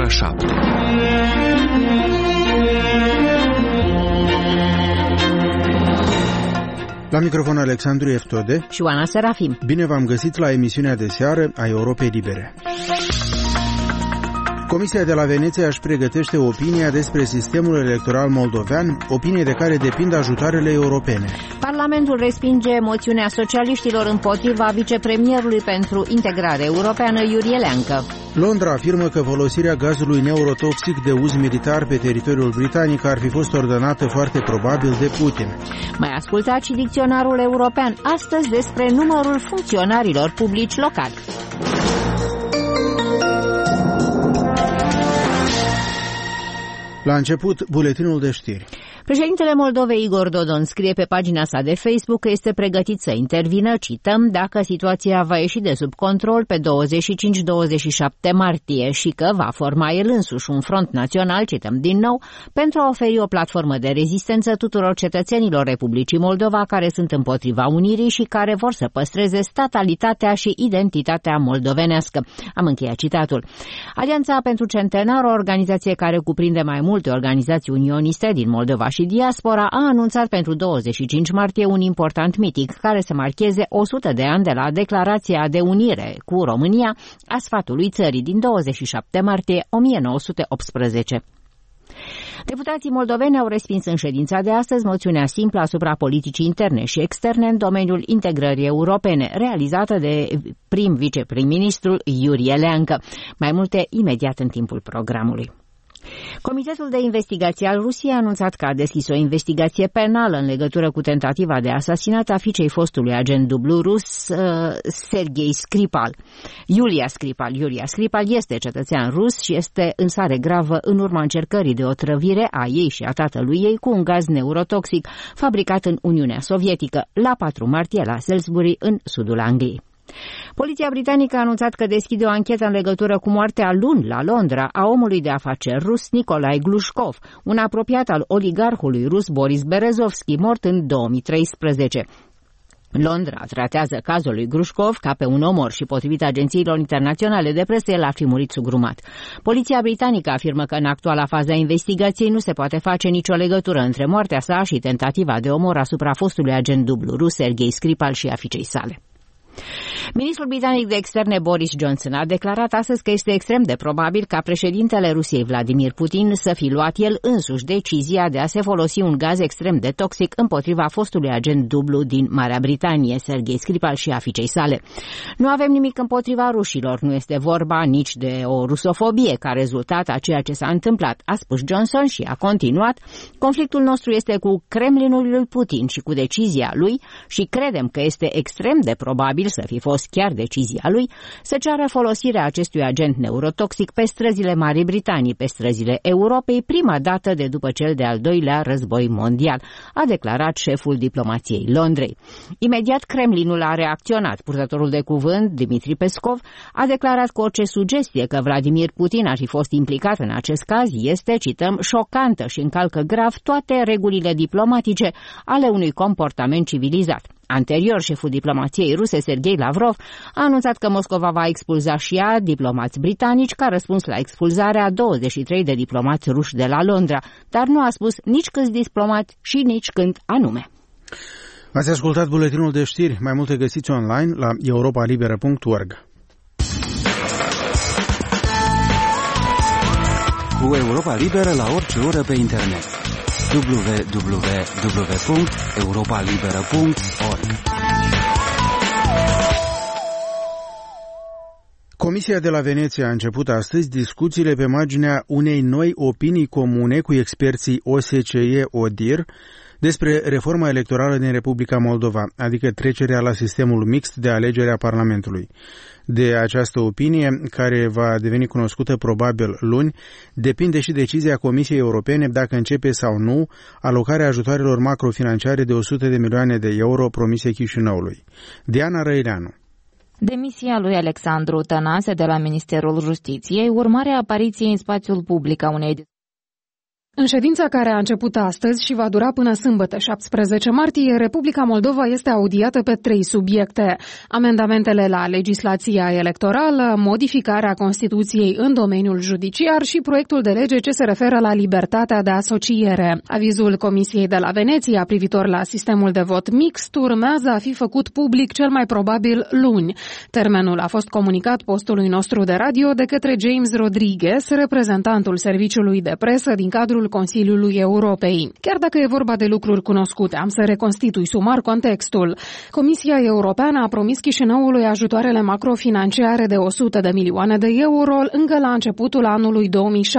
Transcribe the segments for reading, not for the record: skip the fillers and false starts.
ora 7. La microfon Alexandru Eftode și Oana Serafim. Bine v-am găsit la emisiunea de seară a Europei Libere. Comisia de la Veneția își pregătește opinia despre sistemul electoral moldovean, opinie de care depind ajutoarele europene. Parlamentul respinge moțiunea socialiștilor împotriva vicepremierului pentru integrare europeană, Iurie Leancă. Londra afirmă că folosirea gazului neurotoxic de uz militar pe teritoriul britanic ar fi fost ordonată foarte probabil de Putin. Mai ascultați și dicționarul european astăzi despre numărul funcționarilor publici locali. La început, buletinul de știri. Președintele Moldovei Igor Dodon scrie pe pagina sa de Facebook că este pregătit să intervină, cităm, dacă situația va ieși de sub control pe 25-27 martie și că va forma el însuși un front național, cităm din nou, pentru a oferi o platformă de rezistență tuturor cetățenilor Republicii Moldova care sunt împotriva unirii și care vor să păstreze statalitatea și identitatea moldovenească. Am încheiat citatul. Alianța pentru Centenar, o organizație care cuprinde mai multe organizații unioniste din Moldova și diaspora, a anunțat pentru 25 martie un important miting care să marcheze 100 de ani de la declarația de unire cu România a sfatului țării din 27 martie 1918. Deputații moldoveni au respins în ședința de astăzi moțiunea simplă asupra politicii interne și externe în domeniul integrării europene, realizată de prim-viceprim-ministrul Iurie Leancă. Mai multe imediat în timpul programului. Comitetul de investigație al Rusiei a anunțat că a deschis o investigație penală în legătură cu tentativa de asasinat a fiicei fostului agent dublu rus Sergei Skripal. Iulia Skripal este cetățean rus și este în stare gravă în urma încercării de otrăvire a ei și a tatălui ei cu un gaz neurotoxic fabricat în Uniunea Sovietică la 4 martie la Salisbury, în sudul Angliei. Poliția britanică a anunțat că deschide o anchetă în legătură cu moartea luni la Londra a omului de afaceri rus Nicolae Glushkov, un apropiat al oligarhului rus Boris Berezovski, mort în 2013. Londra tratează cazul lui Glushkov ca pe un omor și, potrivit agențiilor internaționale de presă, el ar fi murit sugrumat. Poliția britanică afirmă că în actuala fază a investigației nu se poate face nicio legătură între moartea sa și tentativa de omor asupra fostului agent dublu rus Sergei Skripal și a fiicei sale. Ministrul britanic de externe Boris Johnson a declarat astăzi că este extrem de probabil ca președintele Rusiei Vladimir Putin să fi luat el însuși decizia de a se folosi un gaz extrem de toxic împotriva fostului agent dublu din Marea Britanie, Sergei Skripal și a fiicei sale. Nu avem nimic împotriva rușilor, nu este vorba nici de o rusofobie ca rezultat a ceea ce s-a întâmplat, a spus Johnson și a continuat. Conflictul nostru este cu Kremlinul lui Putin și cu decizia lui și credem că este extrem de probabil să fi fost chiar decizia lui să ceară folosirea acestui agent neurotoxic pe străzile Marii Britanii, pe străzile Europei, prima dată de după cel de-al doilea război mondial, a declarat șeful diplomației Londrei. Imediat Kremlinul a reacționat. Purtătorul de cuvânt, Dmitri Peskov, a declarat că orice sugestie că Vladimir Putin ar fi fost implicat în acest caz este, cităm, șocantă și încalcă grav toate regulile diplomatice ale unui comportament civilizat. Anterior, șeful diplomației ruse, Sergei Lavrov, a anunțat că Moscova va expulza și ea diplomați britanici ca răspuns la expulzarea a 23 de diplomați ruși de la Londra, dar nu a spus nici câți diplomați și nici când anume. Ați ascultat buletinul de știri, mai multe găsiți online la europalibera.org. Cu Europa Liberă la orice oră pe internet. www.europalibera.org. Comisia de la Veneția a început astăzi discuțiile pe marginea unei noi opinii comune cu experții OSCE-ODIHR despre reforma electorală din Republica Moldova, adică trecerea la sistemul mixt de alegere a Parlamentului. De această opinie, care va deveni cunoscută probabil luni, depinde și decizia Comisiei Europene dacă începe sau nu alocarea ajutoarelor macrofinanciare de 100 de milioane de euro promise Chișinăului. Diana Răileanu. Demisia lui Alexandru Tănase de la Ministerul Justiției, urmarea apariției în spațiul public a unei În ședința care a început astăzi și va dura până sâmbătă 17 martie, Republica Moldova este audiată pe 3 subiecte: amendamentele la legislația electorală, modificarea Constituției în domeniul judiciar și proiectul de lege ce se referă la libertatea de asociere. Avizul Comisiei de la Veneția privitor la sistemul de vot mixt urmează a fi făcut public cel mai probabil luni. Termenul a fost comunicat postului nostru de radio de către James Rodriguez, reprezentantul serviciului de presă din cadrul Consiliului Europei. Chiar dacă e vorba de lucruri cunoscute, am să reconstitui sumar contextul. Comisia Europeană a promis Chișinăului ajutoarele macrofinanciare de 100 de milioane de euro încă la începutul anului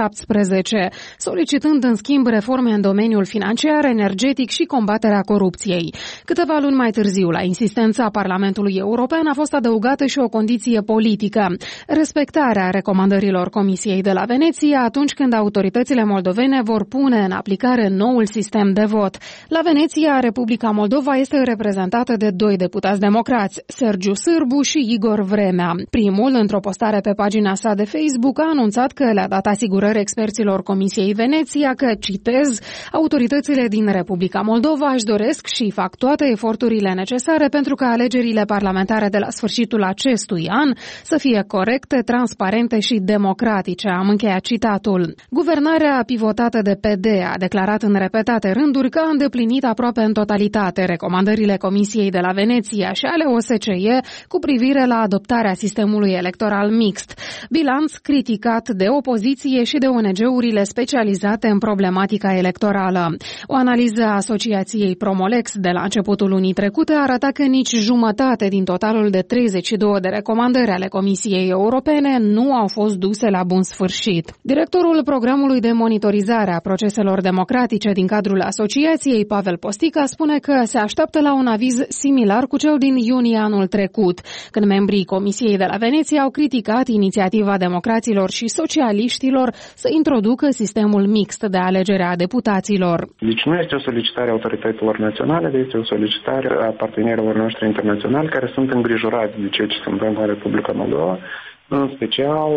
2017, solicitând în schimb reforme în domeniul financiar, energetic și combaterea corupției. Câteva luni mai târziu, la insistența Parlamentului European, a fost adăugată și o condiție politică: respectarea recomandărilor Comisiei de la Veneția atunci când autoritățile moldovene vor pune în aplicare noul sistem de vot. La Veneția, Republica Moldova este reprezentată de 2 deputați democrați, Sergiu Sârbu și Igor Vremea. Primul, într-o postare pe pagina sa de Facebook, a anunțat că le-a dat asigurări experților Comisiei Veneția că, citez, autoritățile din Republica Moldova își doresc și fac toate eforturile necesare pentru ca alegerile parlamentare de la sfârșitul acestui an să fie corecte, transparente și democratice. Am încheiat citatul. Guvernarea pivotată de PD a declarat în repetate rânduri că a îndeplinit aproape în totalitate recomandările Comisiei de la Veneția și ale OSCE cu privire la adoptarea sistemului electoral mixt. Bilanț criticat de opoziție și de ONG-urile specializate în problematica electorală. O analiză a asociației Promolex de la începutul lunii trecute arăta că nici jumătate din totalul de 32 de recomandări ale Comisiei Europene nu au fost duse la bun sfârșit. Directorul programului de monitorizare a proceselor democratice din cadrul asociației, Pavel Postica, spune că se așteaptă la un aviz similar cu cel din iunie anul trecut, când membrii Comisiei de la Veneția au criticat inițiativa democraților și socialiștilor să introducă sistemul mixt de alegere a deputaților. Deci nu este o solicitare a autorităților naționale, este o solicitare a partenerilor noștri internaționali care sunt îngrijorați de ceea ce se întâmplă în Republica Moldova, în special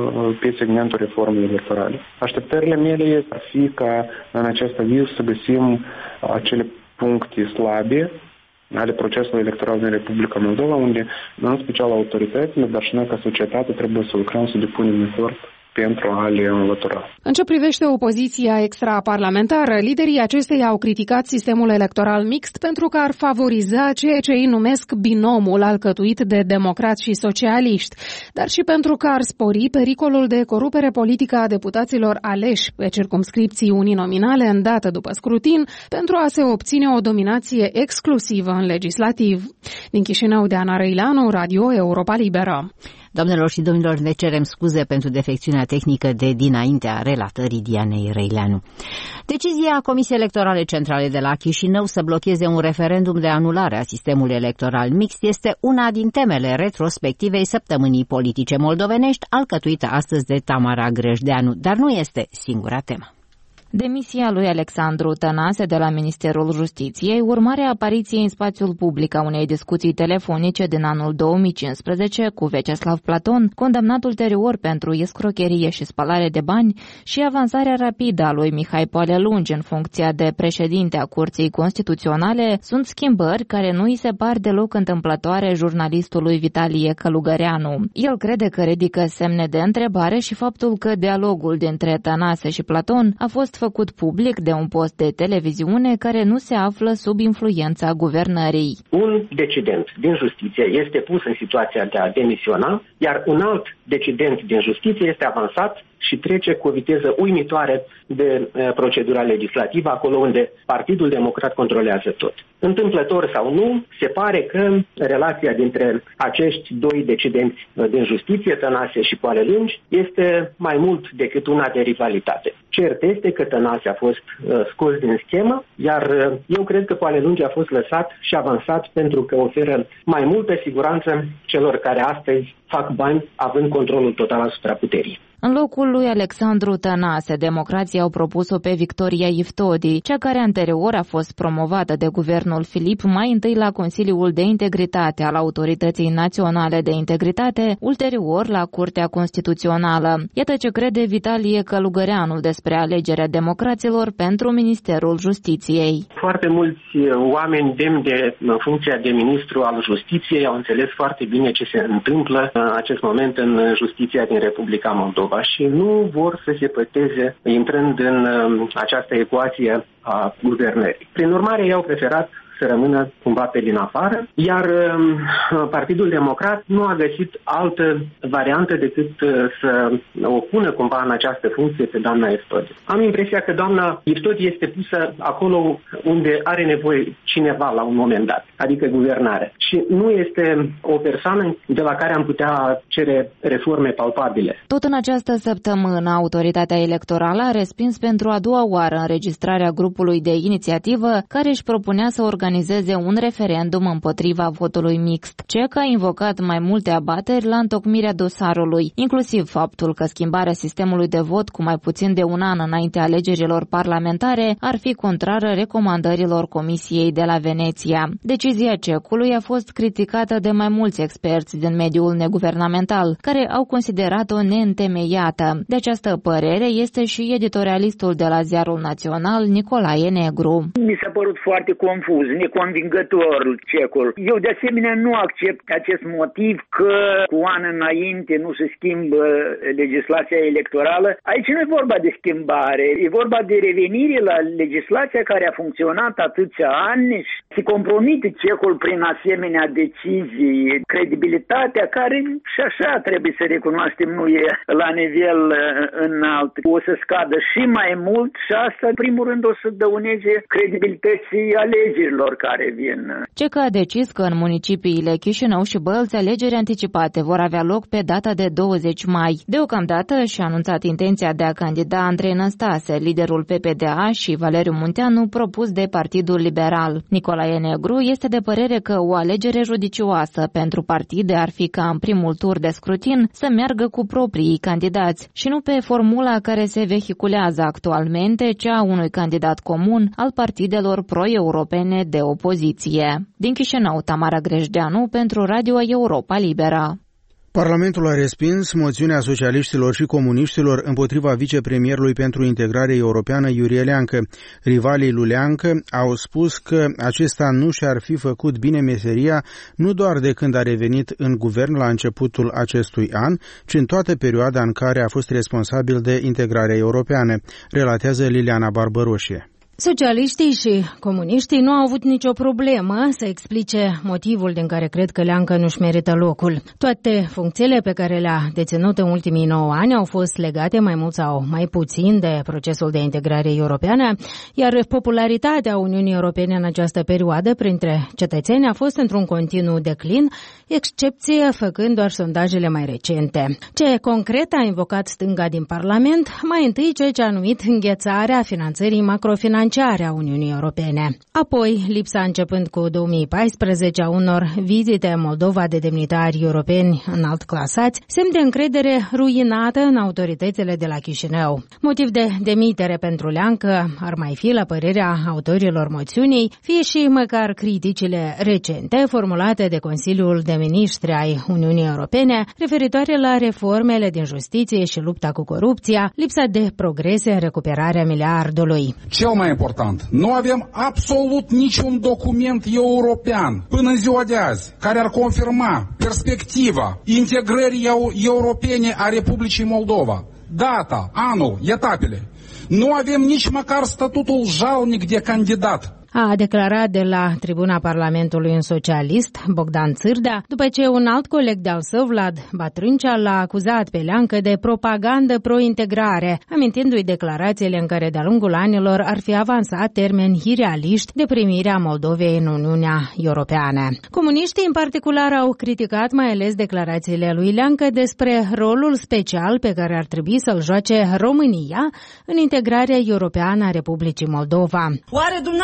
pe segmentul reformei electorale. Așteptările mele ar fi ca în acest aviz să găsim acele puncte slabe ale procesului electoral din Republica Moldova, unde în special autoritățile, dar și noi ca societate trebuie să lucrăm, să depunem efort pentru a le înlătura. În ce privește opoziția extraparlamentară, liderii acesteia au criticat sistemul electoral mixt pentru că ar favoriza ceea ce ei numesc binomul alcătuit de democrați și socialiști, dar și pentru că ar spori pericolul de corupere politică a deputaților aleși pe circumscripții uninominale în dată după scrutin pentru a se obține o dominație exclusivă în legislativ. Din Chișinău, Diana Răileanu, Radio Europa Liberă. Doamnelor și domnilor, ne cerem scuze pentru defecțiunea tehnică de dinaintea relatării Dianei Răileanu. Decizia Comisiei Electorale Centrale de la Chișinău să blocheze un referendum de anulare a sistemului electoral mixt este una din temele retrospectivei săptămânii politice moldovenești, alcătuită astăzi de Tamara Grăjdeanu, dar nu este singura temă. Demisia lui Alexandru Tănase de la Ministerul Justiției, urmare a apariției în spațiul public a unei discuții telefonice din anul 2015 cu Vyacheslav Platon, condamnat ulterior pentru escrocherie și spălare de bani, și avansarea rapidă a lui Mihai Poalelungi în funcția de președinte a Curții Constituționale sunt schimbări care nu îi se par deloc întâmplătoare jurnalistului Vitalie Călugăreanu. El crede că ridică semne de întrebare și faptul că dialogul dintre Tănase și Platon a fost făcut public de un post de televiziune care nu se află sub influența guvernării. Un decident din justiție este pus în situația de a demisiona, iar un alt decident din justiție este avansat și trece cu o viteză uimitoare de procedura legislativă, acolo unde Partidul Democrat controlează tot. Întâmplător sau nu, se pare că relația dintre acești doi decidenți din justiție, Tănase și Poalelungi, este mai mult decât una de rivalitate. Cert este că Tănase a fost scos din schemă, iar eu cred că Poalelungi a fost lăsat și avansat pentru că oferă mai multă siguranță celor care astăzi fac bani având controlul total asupra puterii. În locul lui Alexandru Tănase, democrații au propus-o pe Victoria Iftodi, cea care anterior a fost promovată de guvernul Filip mai întâi la Consiliul de Integritate al Autorității Naționale de Integritate, ulterior la Curtea Constituțională. Iată ce crede Vitalie Călugăreanu despre alegerea democraților pentru Ministerul Justiției. Foarte mulți oameni demni de funcția de ministru al Justiției au înțeles foarte bine ce se întâmplă în acest moment în justiția din Republica Moldova și nu vor să se păteze intrând în această ecuație a guvernării. Prin urmare, ei au preferat să rămână cumva pe din afară, iar Partidul Democrat nu a găsit altă variantă decât să o pună cumva în această funcție pe doamna Iftodi. Am impresia că doamna Iftodi este pusă acolo unde are nevoie cineva la un moment dat, adică guvernare. Și nu este o persoană de la care am putea cere reforme palpabile. Tot în această săptămână, Autoritatea Electorală a respins pentru a doua oară înregistrarea grupului de inițiativă care își propunea să organizeze un referendum împotriva votului mixt. CEC a invocat mai multe abateri la întocmirea dosarului, inclusiv faptul că schimbarea sistemului de vot cu mai puțin de un an înaintea alegerilor parlamentare ar fi contrară recomandărilor Comisiei de la Veneția. Decizia CEC-ului a fost criticată de mai mulți experți din mediul neguvernamental, care au considerat-o neîntemeiată. De această părere este și editorialistul de la Ziarul Național, Nicolae Negru. Mi s-a părut foarte confuz, neconvingător cecul. Eu de asemenea nu accept acest motiv că cu an înainte nu se schimbă legislația electorală. Aici nu e vorba de schimbare, e vorba de revenire la legislația care a funcționat atâția ani și se compromite cecul prin asemenea decizii. Credibilitatea care și așa trebuie să recunoaștem nu e la nivel înalt. O să scadă și mai mult și asta în primul rând o să dăuneze credibilității alegerilor care vin. CEC a decis că în municipiile Chișinău și Bălți alegeri anticipate vor avea loc pe data de 20 mai. Deocamdată și-a anunțat intenția de a candida Andrei Năstase, liderul PPDA, și Valeriu Munteanu, propus de Partidul Liberal. Nicolae Negru este de părere că o alegere judicioasă pentru partide ar fi ca în primul tur de scrutin să meargă cu proprii candidați și nu pe formula care se vehiculează actualmente, cea a unui candidat comun al partidelor pro-europene de opoziție. Din Chișinău, Tamara Grejdeanu pentru Radio Europa Liberă. Parlamentul a respins moțiunea socialiștilor și comuniștilor împotriva vicepremierului pentru integrare europeană Iurie Leancă. Rivalii lui Leancă au spus că acesta nu și-ar fi făcut bine meseria nu doar de când a revenit în guvern la începutul acestui an, ci în toată perioada în care a fost responsabil de integrarea europeană, relatează Liliana Barbăroșie. Socialiștii și comuniștii nu au avut nicio problemă să explice motivul din care cred că Leancă nu-și merită locul. Toate funcțiile pe care le-a deținut în ultimii 9 ani au fost legate mai mult sau mai puțin de procesul de integrare europeană, iar popularitatea Uniunii Europene în această perioadă printre cetățeni a fost într-un continuu declin, excepție făcând doar sondajele mai recente. Ce concret a invocat stânga din Parlament? Mai întâi ceea ce a numit înghețarea finanțării macrofinanciare a Uniunii Europene. Apoi, lipsa începând cu 2014 a unor vizite în Moldova de demnitari europeni înalt clasați, semn de încredere ruinată în autoritățile de la Chișinău. Motiv de demitere pentru Leancă ar mai fi, la părerea autorilor moțiunii, fie și măcar criticile recente formulate de Consiliul de Ministri ai Uniunii Europene referitoare la reformele din justiție și lupta cu corupția, lipsa de progrese în recuperarea miliardului. Cel mai important, nu avem absolut niciun document european până în ziua de azi care ar confirma perspectiva integrării europene a Republicii Moldova. Data, anul, etapele. Nu avem nici măcar statutul jalnic de candidat. A declarat de la tribuna Parlamentului un socialist, Bogdan Țârdea, după ce un alt coleg de-al său, Vlad Batrâncea, l-a acuzat pe Leancă de propagandă pro-integrare, amintindu-i declarațiile în care de-a lungul anilor ar fi avansat termeni irealiști de primirea Moldovei în Uniunea Europeană. Comuniștii în particular au criticat mai ales declarațiile lui Leancă despre rolul special pe care ar trebui să-l joace România în integrarea europeană a Republicii Moldova. Oare dumneavoastră,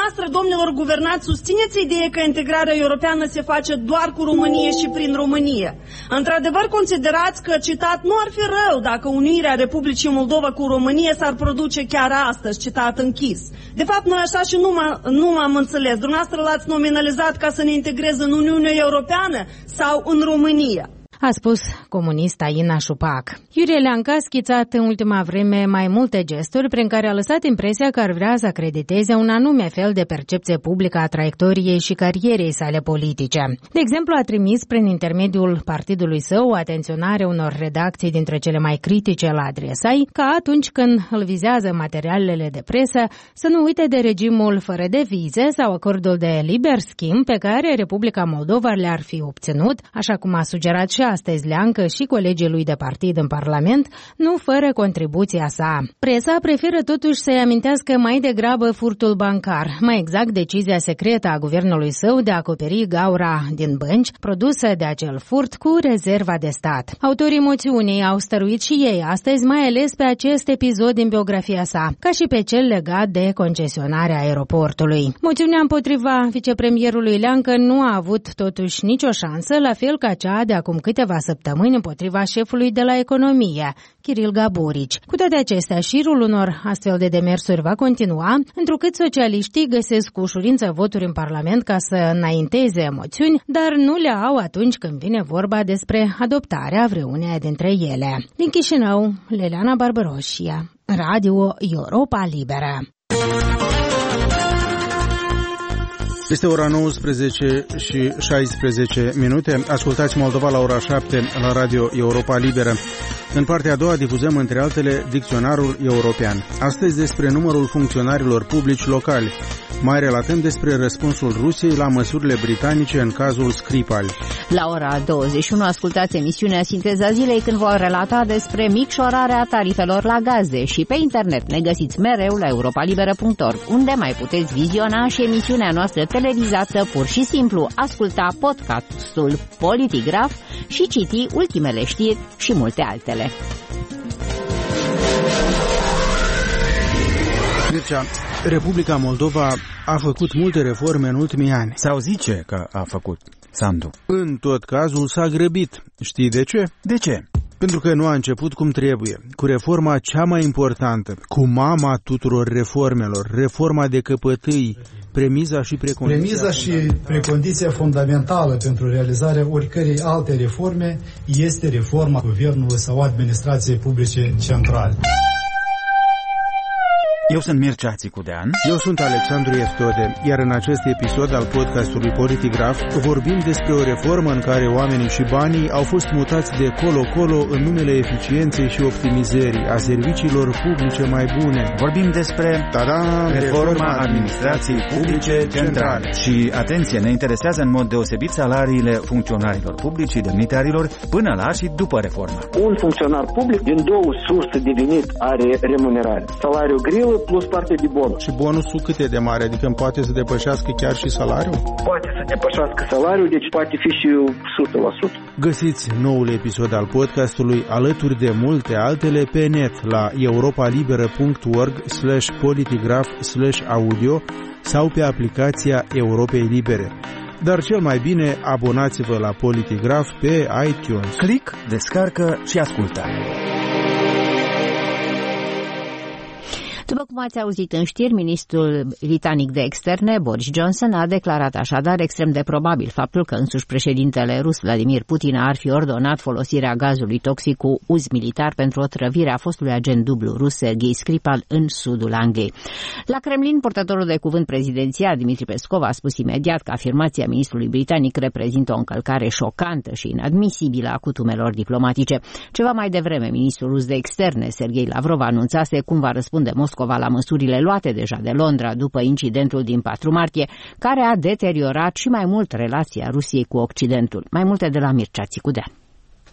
domnilor guvernați, susțineți ideea că integrarea europeană se face doar cu România și prin România. Într-adevăr, considerați că, citat, nu ar fi rău dacă unirea Republicii Moldova cu România s-ar produce chiar astăzi, citat închis. De fapt, noi așa și nu m-am înțeles. Dumneavoastră l-ați nominalizat ca să ne integreze în Uniunea Europeană sau în România? A spus comunista Ina Șupac. Iurie Leancă a schițat în ultima vreme mai multe gesturi prin care a lăsat impresia că ar vrea să acrediteze un anume fel de percepție publică a traiectoriei și carierei sale politice. De exemplu, a trimis prin intermediul partidului său o atenționare unor redacții dintre cele mai critice la adresa ei, ca atunci când îl vizează materialele de presă să nu uite de regimul fără de vize sau acordul de liber schimb pe care Republica Moldova le-ar fi obținut, așa cum a sugerat și astăzi Leancă și colegii lui de partid în Parlament, nu fără contribuția sa. Presa preferă totuși să-i amintească mai degrabă furtul bancar, mai exact decizia secretă a guvernului său de a acoperi gaura din bănci produsă de acel furt cu rezerva de stat. Autorii moțiunii au stăruit și ei astăzi mai ales pe acest episod din biografia sa, ca și pe cel legat de concesionarea aeroportului. Moțiunea împotriva vicepremierului Leancă nu a avut totuși nicio șansă, la fel ca cea de acum câteva săptămâni împotriva șefului de la economie, Kiril Gaburici. Cu toate acestea, șirul unor astfel de demersuri va continua, întrucât socialiștii găsesc cu ușurință voturi în Parlament ca să înainteze moțiuni, dar nu le au atunci când vine vorba despre adoptarea vreuneia dintre ele. Din Chișinău, Leleana Barbaroșia, Radio Europa Liberă. Este ora 19 și 16 minute. Ascultați Moldova la ora 7 la Radio Europa Liberă. În partea a doua difuzăm, între altele, Dicționarul European. Astăzi despre numărul funcționarilor publici locali. Mai relatăm despre răspunsul Rusiei la măsurile britanice în cazul Skripal. La ora 21 ascultați emisiunea Sinteza Zilei, când vor relata despre micșorarea tarifelor la gaze, și pe internet ne găsiți mereu la europalibera.org, unde mai puteți viziona și emisiunea noastră televizată, pur și simplu asculta podcastul Politigraf și citi ultimele știri și multe altele. Mircea, Republica Moldova a făcut multe reforme în ultimii ani. Sau zice că a făcut, Sandu. În tot cazul s-a grăbit. Știi de ce? De ce? Pentru că nu a început cum trebuie, cu reforma cea mai importantă, cu mama tuturor reformelor, reforma de căpătâi, premiza și precondiția fundamentală pentru realizarea oricărei alte reforme este reforma guvernului sau administrației publice centrale. Eu sunt Mircea Țicudean. Eu sunt Alexandru Eftode, iar în acest episod al podcastului Politigraf vorbim despre o reformă în care oamenii și banii au fost mutați de colo-colo în numele eficienței și optimizării, a serviciilor publice mai bune. Vorbim despre reforma administrației publice centrale. Și, atenție, ne interesează în mod deosebit salariile funcționarilor publici și demnitarilor până la și după reformă. Un funcționar public din două surse de venit are remunerare. Salariul greu plus parte de bonus. Și bonusul cât e de mare? Adică poate să depășească chiar și salariul? Poate să depășească salariul, deci poate fi și 100%. Găsiți noul episod al podcastului alături de multe altele pe net la europalibera.org/politigraf/audio sau pe aplicația Europei Libere. Dar cel mai bine, abonați-vă la Politigraf pe iTunes. Click, descarcă și ascultă. După cum ați auzit în știri, ministrul britanic de externe, Boris Johnson, a declarat așadar extrem de probabil faptul că însuși președintele rus Vladimir Putin ar fi ordonat folosirea gazului toxic cu uz militar pentru otrăvirea fostului agent dublu rus Sergei Skripal în sudul Angliei. La Kremlin, purtătorul de cuvânt prezidențial Dmitri Peskov a spus imediat că afirmația ministrului britanic reprezintă o încălcare șocantă și inadmisibilă a cutumelor diplomatice. Ceva mai devreme, ministrul rus de externe, Sergei Lavrov, anunțase cum va răspunde Moscova la măsurile luate deja de Londra după incidentul din 4 martie, care a deteriorat și mai mult relația Rusiei cu Occidentul. Mai multe de la Mircea Țicudean.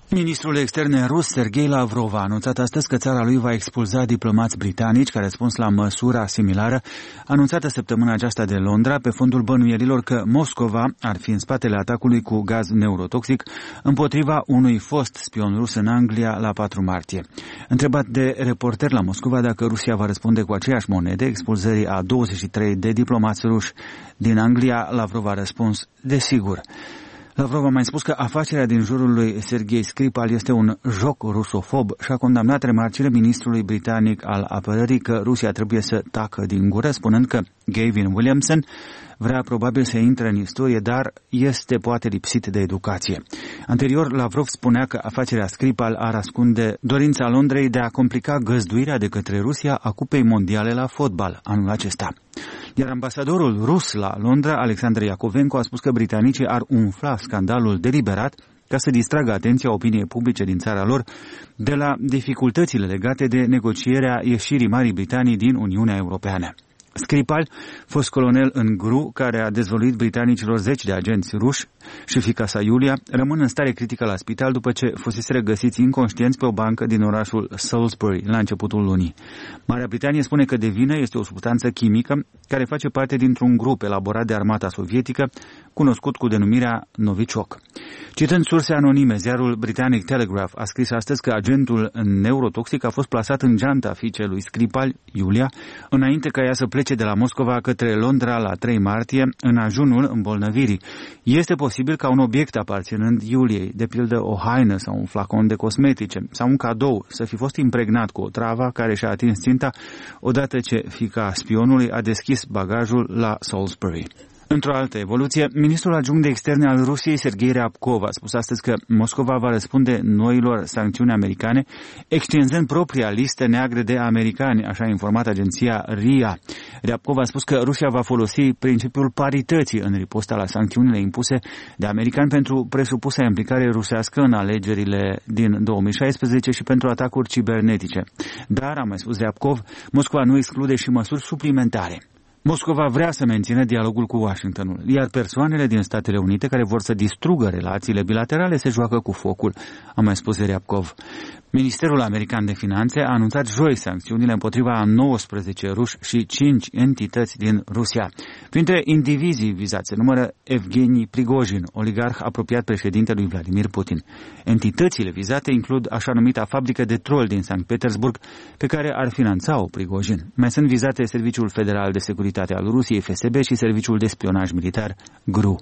Ministrul externe rus Sergei Lavrov a anunțat astăzi că țara lui va expulza diplomați britanici ca răspuns la măsura similară anunțată săptămâna aceasta de Londra pe fondul bănuierilor că Moscova ar fi în spatele atacului cu gaz neurotoxic împotriva unui fost spion rus în Anglia la 4 martie. Întrebat de reporter la Moscova dacă Rusia va răspunde cu aceeași monede expulzării a 23 de diplomați ruși din Anglia, Lavrov a răspuns: desigur. Lavrov a mai spus că afacerea din jurul lui Sergei Skripal este un joc rusofob și a condamnat remarcile ministrului britanic al apărării că Rusia trebuie să tacă din gură, spunând că Gavin Williamson vrea probabil să intre în istorie, dar este poate lipsit de educație. Anterior, Lavrov spunea că afacerea Skripal ar ascunde dorința Londrei de a complica găzduirea de către Rusia a Cupei Mondiale la fotbal anul acesta. Iar ambasadorul rus la Londra, Alexandru Iacovenko, a spus că britanicii ar umfla scandalul deliberat ca să distragă atenția opiniei publice din țara lor de la dificultățile legate de negocierea ieșirii Marii Britanii din Uniunea Europeană. Skripal, fost colonel în GRU, care a dezvăluit britanicilor 10 de agenți ruși, și fiica sa Iulia, rămân în stare critică la spital după ce fuseseră găsiți inconștienți pe o bancă din orașul Salisbury la începutul lunii. Marea Britanie spune că de vină este o substanță chimică care face parte dintr-un grup elaborat de armata sovietică, cunoscut cu denumirea Novichok. Citând surse anonime, ziarul britanic Telegraph a scris astăzi că agentul neurotoxic a fost plasat în geanta fiicei lui Skripal, Iulia, înainte ca ea să plece de la Moscova către Londra la 3 martie, în ajunul îmbolnăvirii. Este posibil ca un obiect aparținând Iuliei, de pildă o haină sau un flacon de cosmetice sau un cadou, să fi fost impregnat cu o travă care și-a atins ținta odată ce fiica spionului a deschis bagajul la Salisbury. Într-o altă evoluție, ministrul adjunct de externe al Rusiei, Sergei Ryabkov, a spus astăzi că Moscova va răspunde noilor sancțiuni americane, extinzând propria listă neagră de americani, așa a informat agenția RIA. Ryabkov a spus că Rusia va folosi principiul parității în riposta la sancțiunile impuse de americani pentru presupusa implicare rusească în alegerile din 2016 și pentru atacuri cibernetice. Dar, a mai spus Ryabkov, Moscova nu exclude și măsuri suplimentare. Moscova vrea să mențină dialogul cu Washingtonul, iar persoanele din Statele Unite care vor să distrugă relațiile bilaterale se joacă cu focul, a mai spus Ryabkov. Ministerul American de Finanțe a anunțat joi sancțiunile împotriva a 19 ruși și 5 entități din Rusia. Printre indivizii vizați se numără Evgeni Prigojin, oligarh apropiat președintelui Vladimir Putin. Entitățile vizate includ așa numita fabrică de trol din Sankt Petersburg, pe care ar finanța-o Prigojin. Mai sunt vizate Serviciul Federal de Securitate al Rusiei, FSB, și Serviciul de Spionaj Militar, GRU.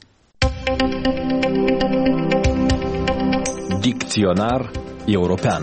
Dicționar european.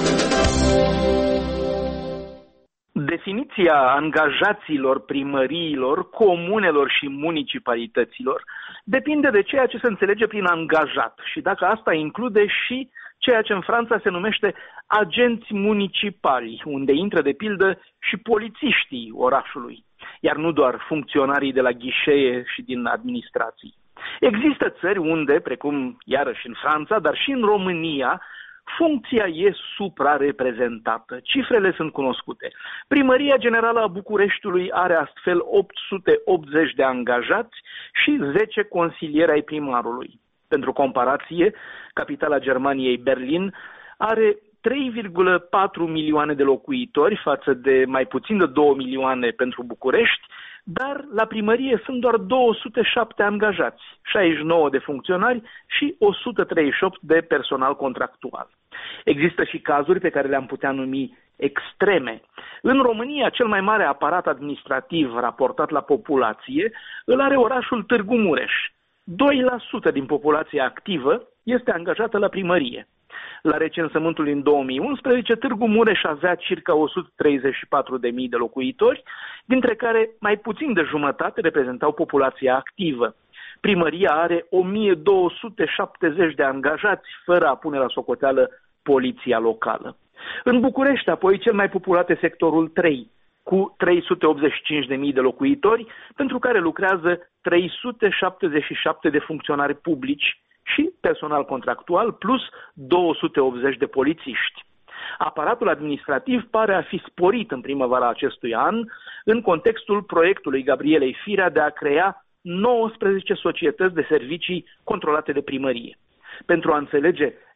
Definiția angajaților primăriilor, comunelor și municipalităților depinde de ceea ce se înțelege prin angajat și dacă asta include și ceea ce în Franța se numește agenți municipali, unde intră de pildă și polițiștii orașului, iar nu doar funcționarii de la ghișee și din administrații. Există țări unde, precum iarăși în Franța, dar și în România, funcția e suprareprezentată. Cifrele sunt cunoscute. Primăria Generală a Bucureștiului are astfel 880 de angajați și 10 consilieri ai primarului. Pentru comparație, capitala Germaniei, Berlin, are 3,4 milioane de locuitori față de mai puțin de 2 milioane pentru București, dar la primărie sunt doar 207 angajați, 69 de funcționari și 138 de personal contractual. Există și cazuri pe care le-am putea numi extreme. În România, cel mai mare aparat administrativ raportat la populație îl are orașul Târgu Mureș. 2% din populația activă este angajată la primărie. La recensământul din 2011, Târgu Mureș avea circa 134.000 de locuitori, dintre care mai puțin de jumătate reprezentau populația activă. Primăria are 1270 de angajați, fără a pune la socoteală poliția locală. În București, apoi, cel mai populat e sectorul 3, cu 385.000 de locuitori, pentru care lucrează 377 de funcționari publici și personal contractual, plus 280 de polițiști. Aparatul administrativ pare a fi sporit în primăvara acestui an în contextul proiectului Gabrielei Firea de a crea 19 societăți de servicii controlate de primărie. Pentru a înțelege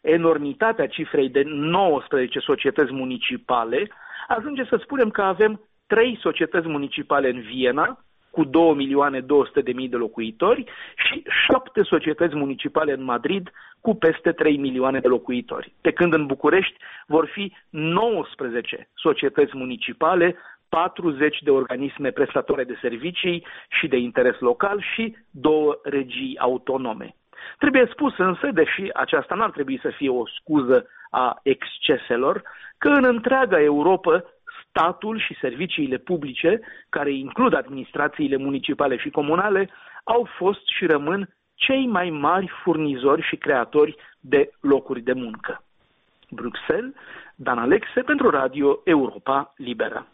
enormitatea cifrei de 19 societăți municipale, ajunge să spunem că avem 3 societăți municipale în Viena, cu 2.200.000 de locuitori și 7 societăți municipale în Madrid, cu peste 3 milioane de locuitori. Pe când în București vor fi 19 societăți municipale, 40 de organisme prestatoare de servicii și de interes local și 2 regii autonome. Trebuie spus însă, deși aceasta n-ar trebui să fie o scuză a exceselor, că în întreaga Europa statul și serviciile publice, care includ administrațiile municipale și comunale, au fost și rămân cei mai mari furnizori și creatori de locuri de muncă. Bruxelles, Dan Alexe pentru Radio Europa Liberă.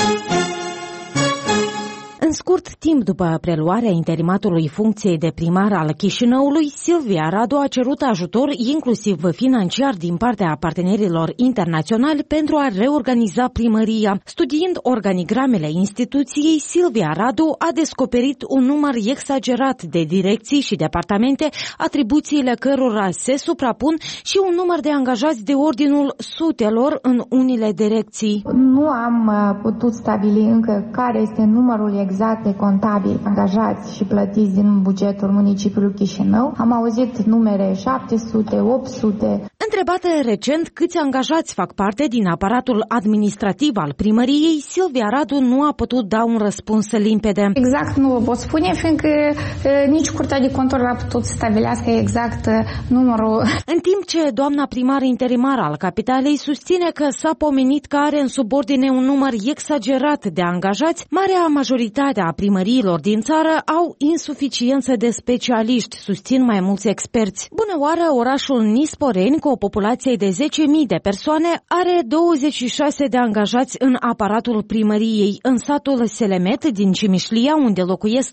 În scurt timp după preluarea interimatului funcției de primar al Chișinăului, Silvia Radu a cerut ajutor inclusiv financiar din partea partenerilor internaționali pentru a reorganiza primăria. Studiind organigramele instituției, Silvia Radu a descoperit un număr exagerat de direcții și departamente, atribuțiile cărora se suprapun, și un număr de angajați de ordinul sutelor în unele direcții. Nu am putut stabili încă care este numărul exact de contabili angajați și plătiți din bugetul municipiului Chișinău. Am auzit numere 700, 800. Întrebată recent câți angajați fac parte din aparatul administrativ al primăriei, Silvia Radu nu a putut da un răspuns limpede. Exact nu vă pot spune, fiindcă nici Curtea de Conturi n-a putut să stabilească exact numărul. În timp ce doamna primar interimar al capitalei susține că s-a pomenit că are în subordine un număr exagerat de angajați, marea majoritate a primăriilor din țară au insuficiență de specialiști, susțin mai mulți experți. Bună oară, orașul Nisporeni, cu o populație de 10.000 de persoane, are 26 de angajați în aparatul primăriei. În satul Selemet din Cimișlia, unde locuiesc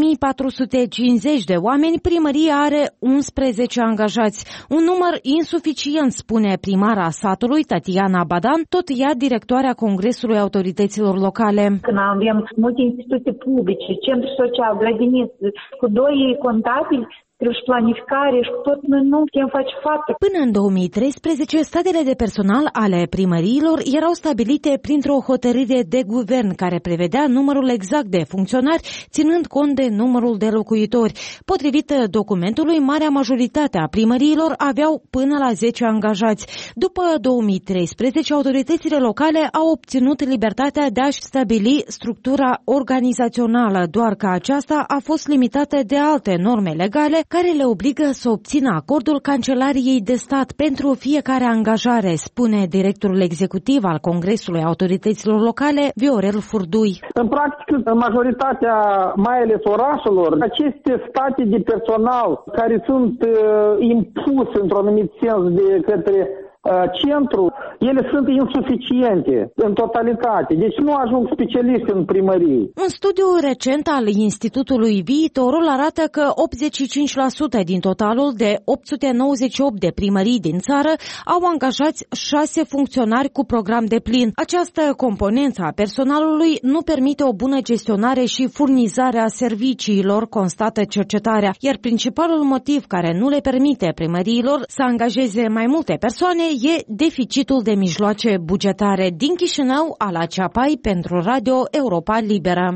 3.450 de oameni, primăria are 11 angajați. Un număr insuficient, spune primara satului, Tatiana Badan, tot ea directoarea Congresului Autorităților Locale. Când avem multe instituții publice, centru social, grădiniță, cu 2 contabili, și planificare și tot noi nu putem face față. Până în 2013, statele de personal ale primăriilor erau stabilite printr-o hotărâre de guvern care prevedea numărul exact de funcționari, ținând cont de numărul de locuitori. Potrivit documentului, marea majoritate a primăriilor aveau până la 10 angajați. După 2013, autoritățile locale au obținut libertatea de a-și stabili structura organizațională, doar că aceasta a fost limitată de alte norme legale care le obligă să obțină acordul Cancelariei de Stat pentru fiecare angajare, spune directorul executiv al Congresului Autorităților Locale, Viorel Furdui. În practică, majoritatea, mai ales orașelor, aceste state de personal care sunt impuse într-un anumit sens de către centru, ele sunt insuficiente în totalitate, deci nu ajung specialiști în primărie. Un studiu recent al Institutului Viitorul arată că 85% din totalul de 898 de primării din țară au angajați 6 funcționari cu program de plin. Această componență a personalului nu permite o bună gestionare și furnizare a serviciilor, constată cercetarea, iar principalul motiv care nu le permite primăriilor să angajeze mai multe persoane e deficitul de mijloace bugetare. Din Chișinău, Ala Ceapai pentru Radio Europa Liberă.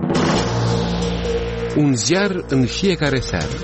Un ziar în fiecare seară.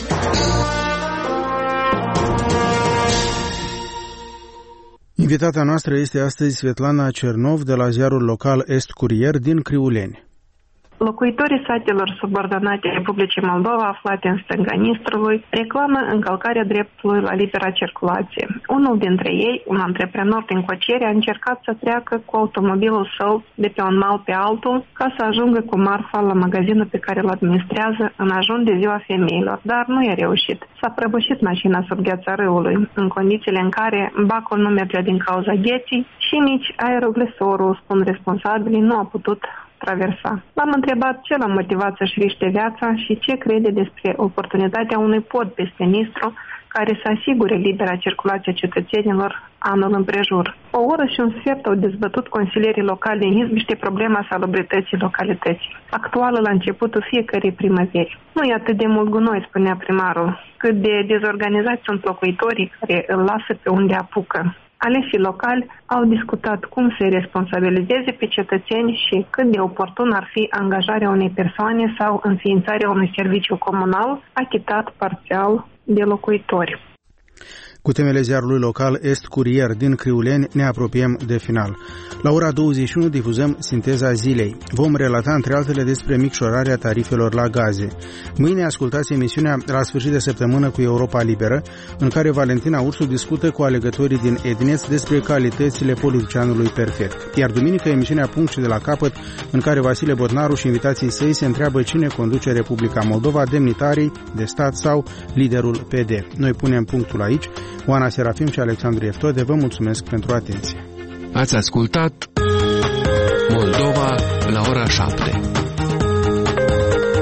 Invitata noastră este astăzi Svetlana Cernov de la ziarul local Est Curier din Criuleni. Locuitorii satelor subordonate Republicii Moldova aflate în stânga Nistrului reclamă încălcarea dreptului la libera circulație. Unul dintre ei, un antreprenor din Cocieri, a încercat să treacă cu automobilul său de pe un mal pe altul ca să ajungă cu marfa la magazinul pe care îl administrează în ajun de ziua femeilor, dar nu i-a reușit. S-a prăbușit mașina sub gheața râului, în condițiile în care bacul nu mergea din cauza gheții și nici aeroglesorul, spun responsabilii, nu a putut traversa. L-am întrebat ce l-a motivat să-și riște viața și ce crede despre oportunitatea unui pod peste Nistru care să asigure libera circulație cetățenilor anul împrejur. O oră și un sfert au dezbătut consilierii locali din izbiște problema salubrității localității, actuală la începutul fiecărei primăveri. Nu e atât de mult gunoi, spunea primarul, cât de dezorganizați sunt locuitorii care îl lasă pe unde apucă. Aleșii locali au discutat cum să-i responsabilizeze pe cetățeni și cât de oportun ar fi angajarea unei persoane sau înființarea unui serviciu comunal achitat parțial de locuitori. Cu temele ziarului local Est Curier din Criuleni ne apropiem de final. La ora 21 difuzăm Sinteza zilei. Vom relata între altele despre micșorarea tarifelor la gaze. Mâine ascultați emisiunea La sfârșit de săptămână cu Europa Liberă, în care Valentina Ursu discută cu alegătorii din Edneț despre calitățile politicianului perfect. Iar duminică emisiunea Punct și de la capăt, în care Vasile Botnaru și invitații săi se întreabă cine conduce Republica Moldova, demnitarii de stat sau liderul PD. Noi punem punctul aici. Oana Serafim și Alexandru Eftode, vă mulțumesc pentru atenție. Ați ascultat Moldova la ora 7.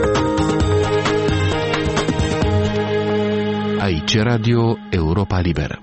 Aici Radio Europa Liberă.